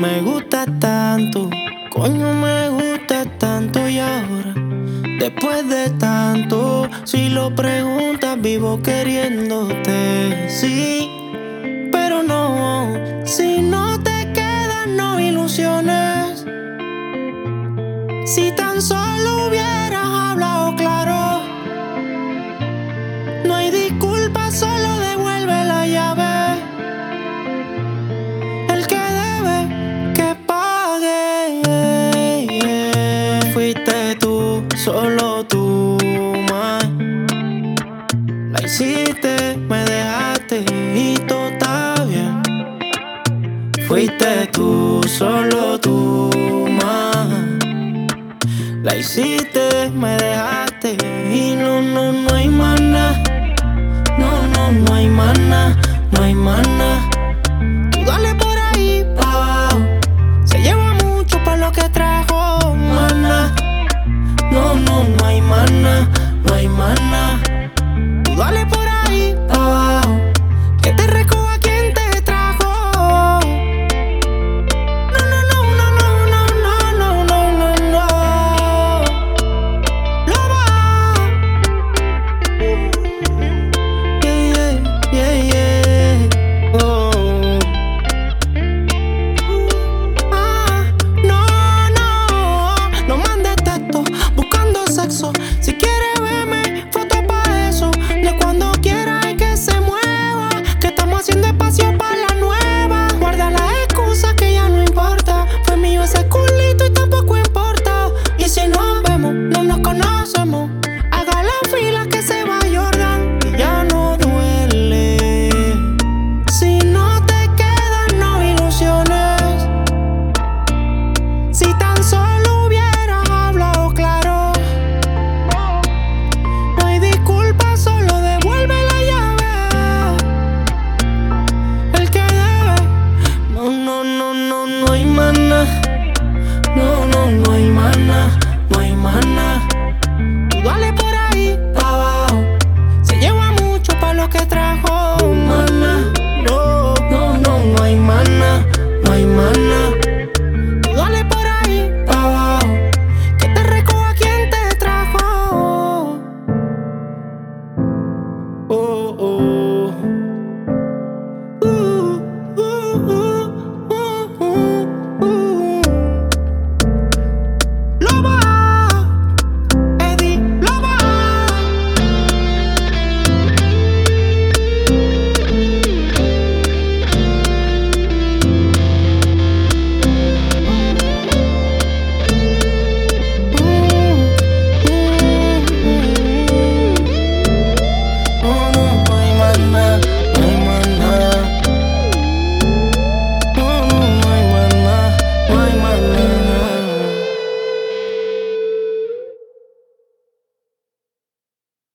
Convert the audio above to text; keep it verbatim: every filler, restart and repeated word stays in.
me gusta tanto, coño me gusta tanto y ahora, después de tanto, si lo preguntas vivo queriéndote, sí, pero no, si no te quedan no ilusiones, si tan solo hubieras hablado claro, no hay disculpa, solo devuelve la llave. El que debe, que pague. Fuiste tú, solo tú, más. La hiciste, me dejaste y todo está bien. Fuiste tú, solo tú, más. La hiciste, me dejaste y no, no, no hay más nada. No, no, no hay más nada, no hay más nada. Tú dale por ahí pa' abajo. Se lleva mucho por lo que trajo, más nada. No, no, no hay más nada, no hay más nada.